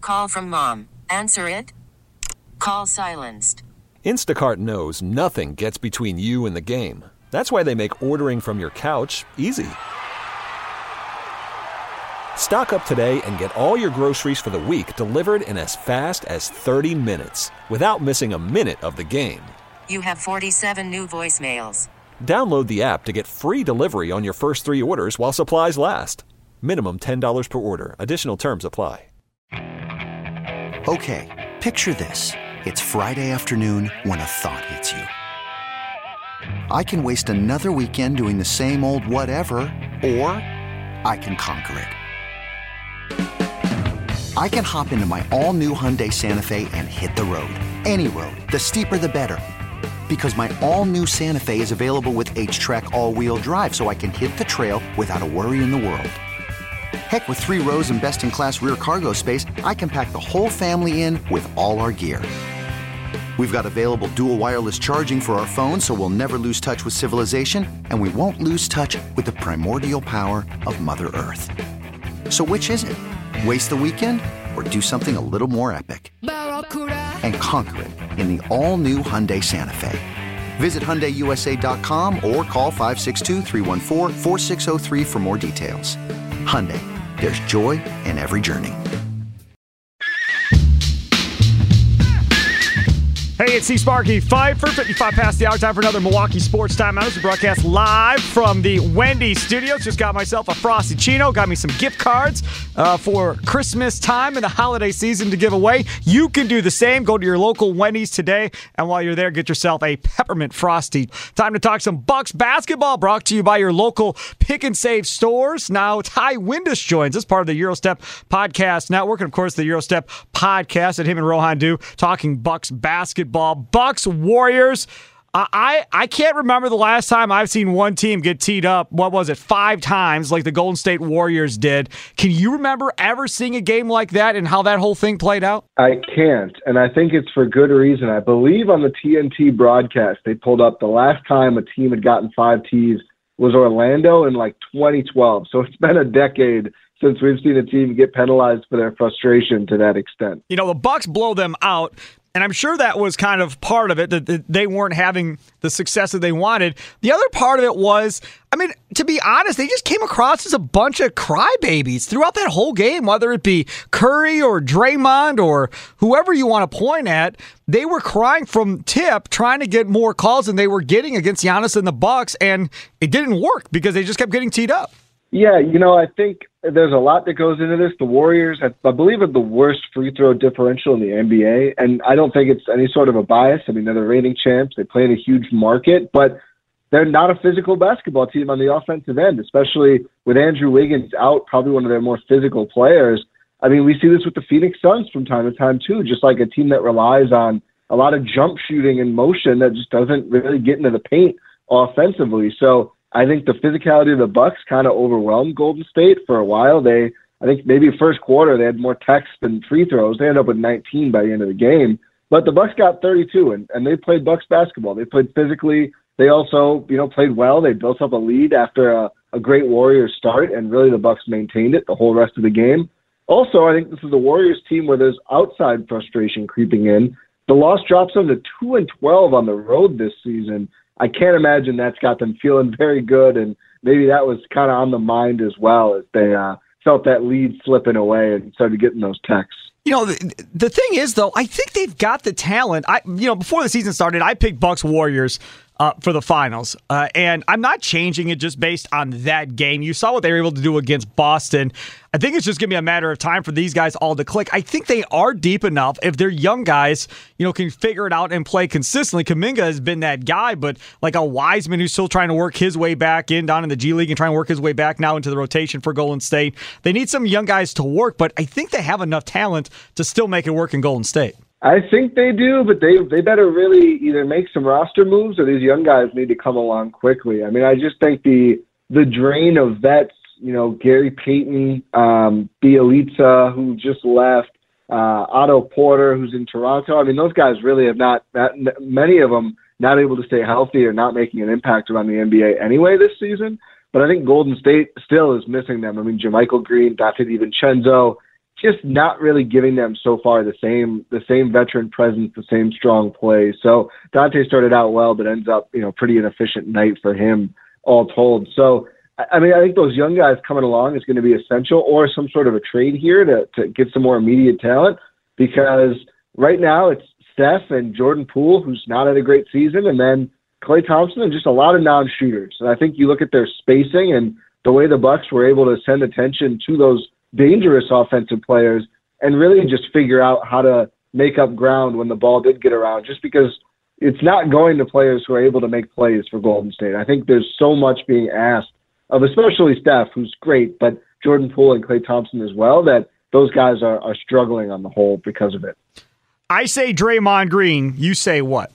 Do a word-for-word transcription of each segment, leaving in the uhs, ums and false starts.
call from mom. Answer it. Call silenced. Instacart knows nothing gets between you and the game. That's why they make ordering from your couch easy. Stock up today and get all your groceries for the week delivered in as fast as thirty minutes without missing a minute of the game. You have forty-seven new voicemails. Download the app to get free delivery on your first three orders while supplies last. Minimum ten dollars per order. Additional terms apply. Okay, picture this. It's Friday afternoon when a thought hits you. I can waste another weekend doing the same old whatever, or I can conquer it. I can hop into my all-new Hyundai Santa Fe and hit the road. Any road. The steeper the better. Because my all-new Santa Fe is available with H-Track all-wheel drive, so I can hit the trail without a worry in the world. Heck, with three rows and best-in-class rear cargo space, I can pack the whole family in with all our gear. We've got available dual wireless charging for our phones, so we'll never lose touch with civilization, and we won't lose touch with the primordial power of Mother Earth. So which is it? Waste the weekend or do something a little more epic? And conquer it in the all-new Hyundai Santa Fe. Visit Hyundai U S A dot com or call five six two, three one four, four six zero three for more details. Hyundai, there's joy in every journey. Hey, it's C. Sparky Pfeiffer, fifty-five past the hour, time for another Milwaukee Sports Time Out. We broadcast live from the Wendy's studios. Just got myself a Frosty Chino, got me some gift cards uh, for Christmas time and the holiday season to give away. You can do the same. Go to your local Wendy's today, and while you're there, get yourself a Peppermint Frosty. Time to talk some Bucks basketball, brought to you by your local Pick and Save stores. Now, Ty Windus joins us, part of the Eurostep Podcast Network, and of course, the Eurostep Podcast that him and Rohan do, talking Bucks basketball. Bucks Warriors. Uh, I I can't remember the last time I've seen one team get teed up. What was it? Five times, like the Golden State Warriors did. Can you remember ever seeing a game like that and how that whole thing played out? I can't, and I think it's for good reason. I believe on the T N T broadcast they pulled up the last time a team had gotten five tees was Orlando in like twenty twelve. So it's been a decade since we've seen a team get penalized for their frustration to that extent. You know, the Bucks blow them out. And I'm sure that was kind of part of it, that they weren't having the success that they wanted. The other part of it was, I mean, to be honest, they just came across as a bunch of crybabies throughout that whole game, whether it be Curry or Draymond or whoever you want to point at. They were crying from tip, trying to get more calls than they were getting against Giannis and the Bucks, and it didn't work because they just kept getting teed up. Yeah, you know, I think there's a lot that goes into this. The Warriors, I believe, are the worst free throw differential in the N B A, and I don't think it's any sort of a bias. I mean, they're the reigning champs. They play in a huge market, but they're not a physical basketball team on the offensive end, especially with Andrew Wiggins out, probably one of their more physical players. I mean, we see this with the Phoenix Suns from time to time, too, just like a team that relies on a lot of jump shooting and motion that just doesn't really get into the paint offensively. So I think the physicality of the Bucks kind of overwhelmed Golden State for a while. They, I think maybe first quarter they had more techs than free throws. They ended up with nineteen by the end of the game. But the Bucks got thirty-two, and, and they played Bucks basketball. They played physically. They also, you know, played well. They built up a lead after a, a great Warriors start, and really the Bucks maintained it the whole rest of the game. Also, I think this is a Warriors team where there's outside frustration creeping in. The loss drops them to two and twelve on the road this season. I can't imagine that's got them feeling very good, and maybe that was kind of on the mind as well as they uh, felt that lead slipping away and started getting those texts. You know, the, the thing is, though, I think they've got the talent. I, you know, before the season started, I picked Bucks Warriors uh, for the finals, uh, and I'm not changing it just based on that game. You saw what they were able to do against Boston. I think it's just going to be a matter of time for these guys all to click. I think they are deep enough. If they're young guys, you know, can figure it out and play consistently. Kuminga has been that guy, but like a Wiseman who's still trying to work his way back in down in the G League and trying to work his way back now into the rotation for Golden State. They need some young guys to work, but I think they have enough talent to still make it work in Golden State. I think they do, but they they better really either make some roster moves or these young guys need to come along quickly. I mean, I just think the the drain of vets, you know, Gary Payton, um, Bielitsa, who just left, uh, Otto Porter, who's in Toronto. I mean, those guys really have not, that many of them not able to stay healthy or not making an impact around the N B A anyway this season. But I think Golden State still is missing them. I mean, JaMychal Green, Dante DiVincenzo, just not really giving them so far the same the same veteran presence, the same strong play. So Dante started out well, but ends up, you know, pretty inefficient night for him all told. So, I mean, I think those young guys coming along is going to be essential, or some sort of a trade here to, to get some more immediate talent, because right now it's Steph and Jordan Poole, who's not had a great season, and then Klay Thompson and just a lot of non-shooters. And I think you look at their spacing and the way the Bucks were able to send attention to those dangerous offensive players and really just figure out how to make up ground when the ball did get around, just because it's not going to players who are able to make plays for Golden State. I think there's so much being asked of especially Steph, who's great, but Jordan Poole and Klay Thompson as well, that those guys are, are struggling on the whole because of it. I say Draymond Green. You say what?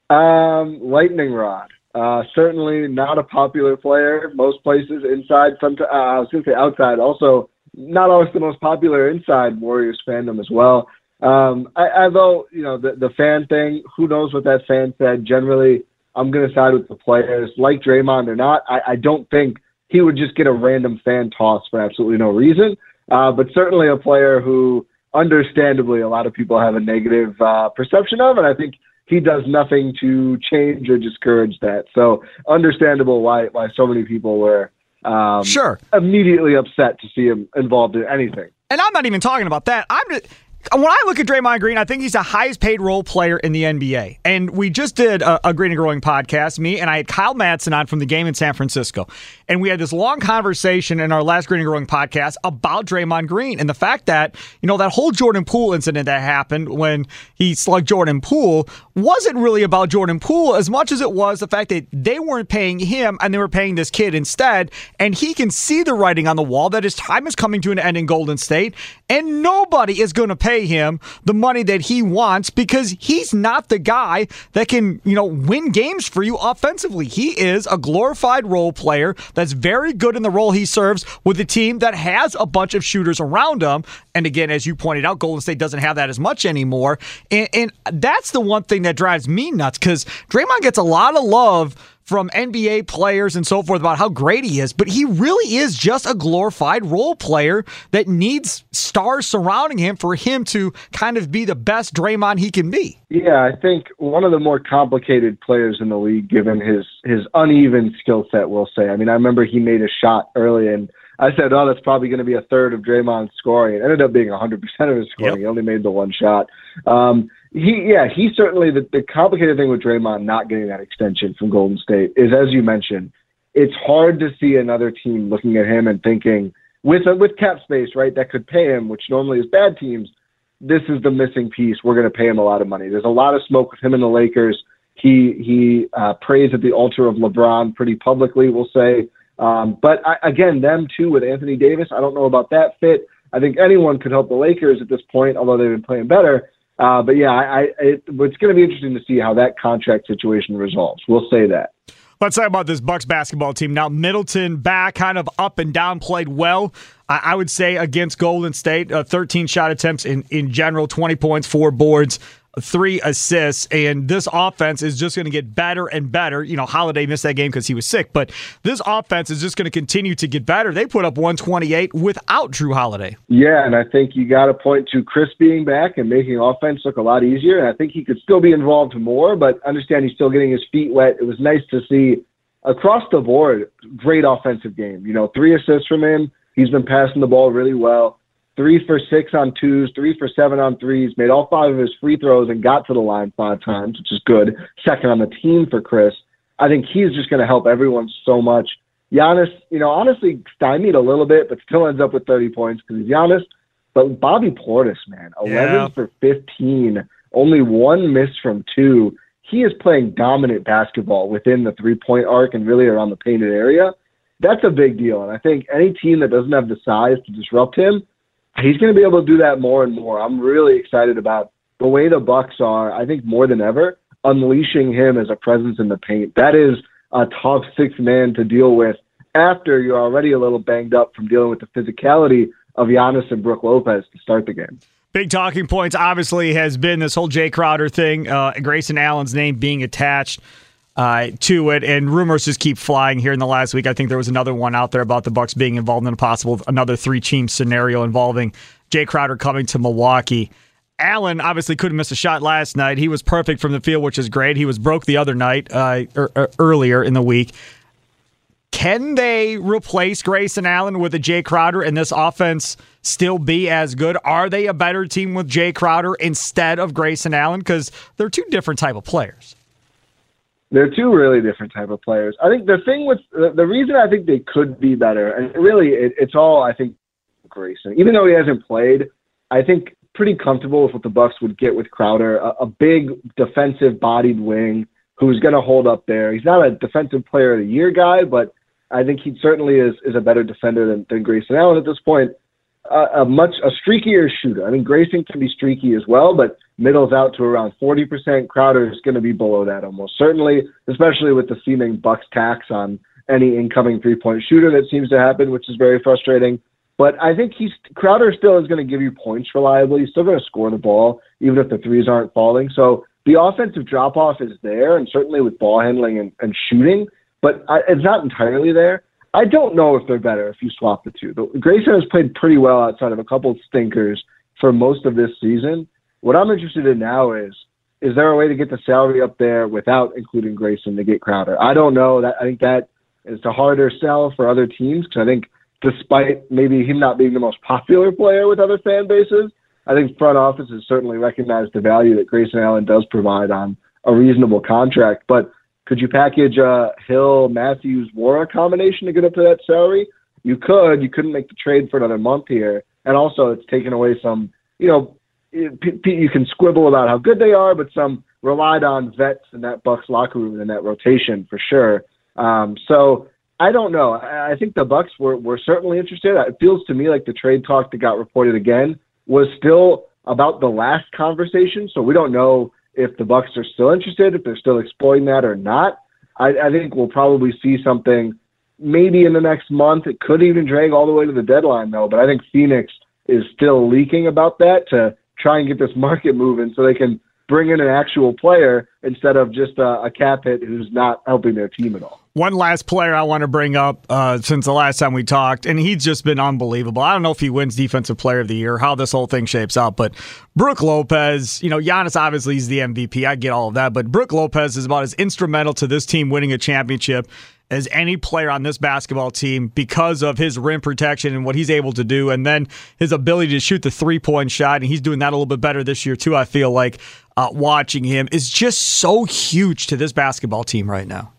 Um, lightning rod. Uh, certainly not a popular player. Most places inside, some, uh, I was going to say outside. Also, not always the most popular inside Warriors fandom as well. Um, I, although, you know, the, the fan thing, who knows what that fan said. Generally, I'm going to side with the players. Like Draymond or not, I, I don't think he would just get a random fan toss for absolutely no reason. Uh, but certainly a player who, understandably, a lot of people have a negative uh, perception of, and I think he does nothing to change or discourage that. So understandable why why so many people were um, sure immediately upset to see him involved in anything. And I'm not even talking about that. I'm just, when I look at Draymond Green, I think he's the highest paid role player in the N B A. And we just did a, a Green and Growing podcast, me, and I had Kyle Madsen on from the game in San Francisco. And we had this long conversation in our last Green and Growing podcast about Draymond Green and the fact that, you know, that whole Jordan Poole incident that happened when he slugged Jordan Poole wasn't really about Jordan Poole as much as it was the fact that they weren't paying him and they were paying this kid instead. And he can see the writing on the wall that his time is coming to an end in Golden State, and nobody is going to pay him the money that he wants because he's not the guy that can, you know, win games for you offensively. He is a glorified role player that's very good in the role he serves with a team that has a bunch of shooters around him. And again, as you pointed out, Golden State doesn't have that as much anymore. And, and that's the one thing that drives me nuts, because Draymond gets a lot of love from N B A players and so forth about how great he is, but he really is just a glorified role player that needs stars surrounding him for him to kind of be the best Draymond he can be. Yeah, I think one of the more complicated players in the league, given his his uneven skill set, we'll say. I mean, I remember he made a shot early, and I said, oh, that's probably going to be a third of Draymond's scoring. It ended up being one hundred percent of his scoring. Yep. He only made the one shot. Um, He, yeah, he certainly, the, the complicated thing with Draymond not getting that extension from Golden State is, as you mentioned, it's hard to see another team looking at him and thinking, with with cap space, right, that could pay him, which normally is bad teams, this is the missing piece. We're going to pay him a lot of money. There's a lot of smoke with him and the Lakers. He he uh, prays at the altar of LeBron pretty publicly, we'll say. Um, but, I, again, them, too, with Anthony Davis, I don't know about that fit. I think anyone could help the Lakers at this point, although they've been playing better. Uh, but yeah, I, I, it, it's going to be interesting to see how that contract situation resolves. We'll say that. Let's talk about this Bucks basketball team. Now, Middleton back, kind of up and down, played well, I, I would say, against Golden State. Uh, thirteen shot attempts in, in general, twenty points, four boards, three assists. And this offense is just going to get better and better. You know, Holiday missed that game because he was sick. But this offense is just going to continue to get better. They put up one twenty-eight without Drew Holiday. Yeah, and I think you got to point to Chris being back and making offense look a lot easier. And I think he could still be involved more, but understand he's still getting his feet wet. It was nice to see across the board, great offensive game. You know, three assists from him. He's been passing the ball really well. Three for six on twos, three for seven on threes, made all five of his free throws and got to the line five times, which is good. Second on the team for Chris. I think he's just going to help everyone so much. Giannis, you know, honestly stymied a little bit, but still ends up with thirty points because he's Giannis. But Bobby Portis, man, eleven yeah. for fifteen, only one miss from two. He is playing dominant basketball within the three-point arc and really around the painted area. That's a big deal. And I think any team that doesn't have the size to disrupt him, he's going to be able to do that more and more. I'm really excited about the way the Bucks are, I think more than ever, unleashing him as a presence in the paint. That is a top six man to deal with after you're already a little banged up from dealing with the physicality of Giannis and Brook Lopez to start the game. Big talking points obviously has been this whole Jay Crowder thing, uh, Grayson Allen's name being attached uh, to it, and rumors just keep flying here in the last week. I think there was another one out there about the Bucks being involved in a possible another three-team scenario involving Jay Crowder coming to Milwaukee. Allen obviously couldn't miss a shot last night. He was perfect from the field, which is great. He was broke the other night, uh, er, er, earlier in the week. Can they replace Grayson Allen with a Jay Crowder and this offense still be as good? Are they a better team with Jay Crowder instead of Grayson Allen? Because they're two different type of players. They're two really different type of players. I think the thing with the, the reason I think they could be better, and really it, it's all, I think, Grayson. Even though he hasn't played, I think pretty comfortable with what the Bucks would get with Crowder, a, a big defensive-bodied wing who's going to hold up there. He's not a defensive player of the year guy, but I think he certainly is, is a better defender than, than Grayson Allen at this point. Uh, a much a streakier shooter. I mean, Grayson can be streaky as well, but middles out to around forty percent. Crowder is going to be below that almost certainly, especially with the seeming Bucks tax on any incoming three-point shooter that seems to happen, which is very frustrating. But I think he's Crowder still is going to give you points reliably. He's still going to score the ball, even if the threes aren't falling. So the offensive drop-off is there, and certainly with ball handling and, and shooting, but I, it's not entirely there. I don't know if they're better if you swap the two. But Grayson has played pretty well outside of a couple of stinkers for most of this season. What I'm interested in now is, is there a way to get the salary up there without including Grayson to get Crowder? I don't know. That I think that is a harder sell for other teams because I think despite maybe him not being the most popular player with other fan bases, I think front office has certainly recognized the value that Grayson Allen does provide on a reasonable contract. But could you package a Hill, Matthews, Wara combination to get up to that salary? You could. You couldn't make the trade for another month here. And also it's taken away some, you know, you can squibble about how good they are, but some relied on vets in that Bucks locker room and in that rotation for sure. Um, so I don't know. I think the Bucks were, were certainly interested. It feels to me like the trade talk that got reported again was still about the last conversation. So we don't know if the Bucks are still interested, if they're still exploring that or not. I, I think we'll probably see something maybe in the next month. It could even drag all the way to the deadline, though. But I think Phoenix is still leaking about that to try and get this market moving so they can bring in an actual player instead of just a, a cap hit who's not helping their team at all. One last player I want to bring up uh, since the last time we talked, and he's just been unbelievable. I don't know if he wins Defensive Player of the Year, how this whole thing shapes out, but Brook Lopez, you know, Giannis obviously is the M V P. I get all of that, but Brook Lopez is about as instrumental to this team winning a championship as any player on this basketball team because of his rim protection and what he's able to do, and then his ability to shoot the three-point shot, and he's doing that a little bit better this year too, I feel like. Uh, watching him is just so huge to this basketball team right now.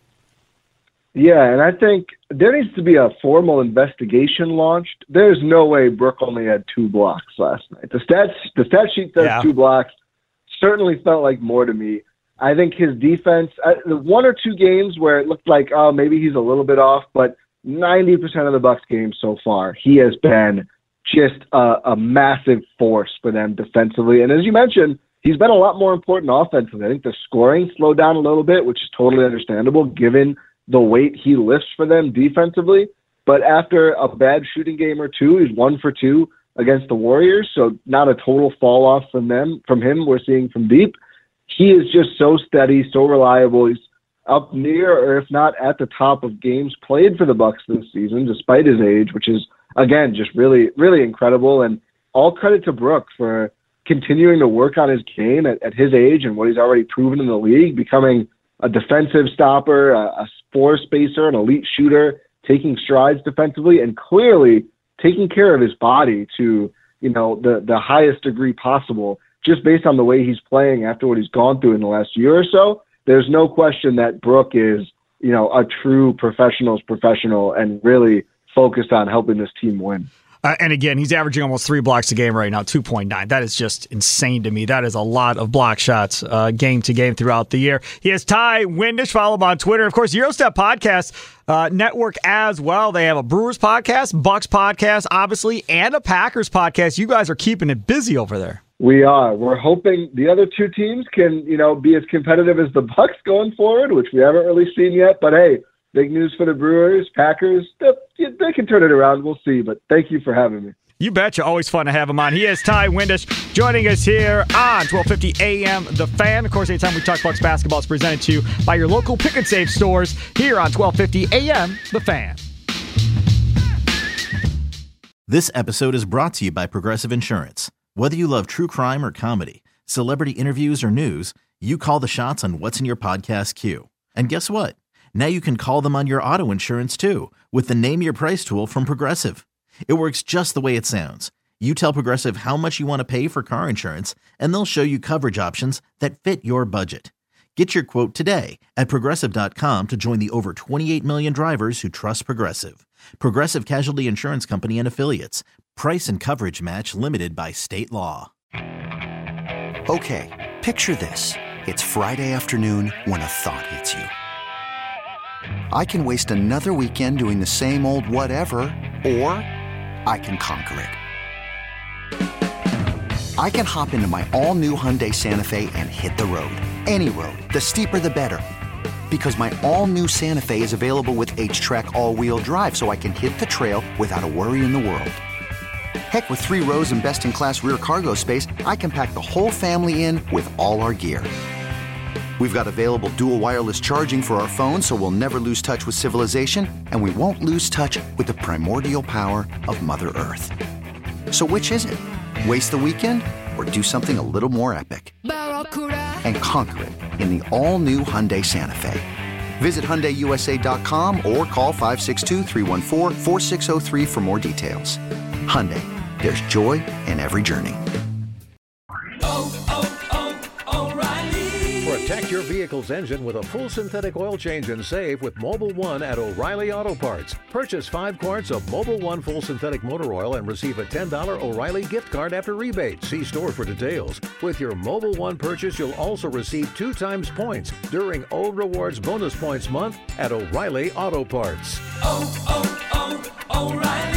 Yeah, and I think there needs to be a formal investigation launched. There's no way Brook only had two blocks last night. The stats, the stat sheet says yeah. two blocks. Certainly felt like more to me. I think his defense, uh, the one or two games where it looked like, oh, maybe he's a little bit off, but ninety percent of the Bucks games so far, he has been just a, a massive force for them defensively. And as you mentioned, he's been a lot more important offensively. I think the scoring slowed down a little bit, which is totally understandable given the weight he lifts for them defensively. But after a bad shooting game or two, he's one for two against the Warriors, so not a total fall off from them, from him we're seeing from deep. He is just so steady, so reliable. He's up near, or if not at the top of games played for the Bucks this season, despite his age, which is, again, just really, really incredible. And all credit to Brook for continuing to work on his game at, at his age and what he's already proven in the league, becoming a defensive stopper, a, a floor spacer, an elite shooter, taking strides defensively, and clearly taking care of his body to, you know, the, the highest degree possible, just based on the way he's playing after what he's gone through in the last year or so. There's no question that Brook is, you know, a true professional's professional and really focused on helping this team win. Uh, and again, he's averaging almost three blocks a game right now, two point nine. That is just insane to me. That is a lot of block shots uh, game to game throughout the year. He has Ty Windish. Follow him on Twitter. Of course, Eurostep Podcast uh, Network as well. They have a Brewers podcast, Bucks podcast, obviously, and a Packers podcast. You guys are keeping it busy over there. We are. We're hoping the other two teams can, you know, be as competitive as the Bucks going forward, which we haven't really seen yet. But hey, big news for the Brewers, Packers. They, they can turn it around. We'll see. But thank you for having me. You betcha. Always fun to have him on. He is Ty Windish joining us here on twelve fifty A M The Fan. Of course, anytime we talk Bucks basketball, it's presented to you by your local Pick and Save stores here on twelve fifty A M The Fan. This episode is brought to you by Progressive Insurance. Whether you love true crime or comedy, celebrity interviews or news, you call the shots on what's in your podcast queue. And guess what? Now you can call them on your auto insurance too with the Name Your Price tool from Progressive. It works just the way it sounds. You tell Progressive how much you want to pay for car insurance, and they'll show you coverage options that fit your budget. Get your quote today at Progressive dot com to join the over twenty-eight million drivers who trust Progressive. Progressive Casualty Insurance Company and Affiliates. Price and coverage match limited by state law. Okay, picture this. It's Friday afternoon when a thought hits you. I can waste another weekend doing the same old whatever, or I can conquer it. I can hop into my all-new Hyundai Santa Fe and hit the road. Any road. The steeper, the better. Because my all-new Santa Fe is available with H-Track all-wheel drive, so I can hit the trail without a worry in the world. Heck, with three rows and best-in-class rear cargo space, I can pack the whole family in with all our gear. We've got available dual wireless charging for our phones, so we'll never lose touch with civilization, and we won't lose touch with the primordial power of Mother Earth. So which is it? Waste the weekend or do something a little more epic? And conquer it in the all-new Hyundai Santa Fe. Visit Hyundai U S A dot com or call five six two, three one four, four six zero three for more details. Hyundai, there's joy in every journey. Protect your vehicle's engine with a full synthetic oil change and save with Mobil one at O'Reilly Auto Parts. Purchase five quarts of Mobil one full synthetic motor oil and receive a ten dollars O'Reilly gift card after rebate. See store for details. With your Mobil one purchase, you'll also receive two times points during O Rewards Bonus Points Month at O'Reilly Auto Parts. Oh, oh, oh, O'Reilly.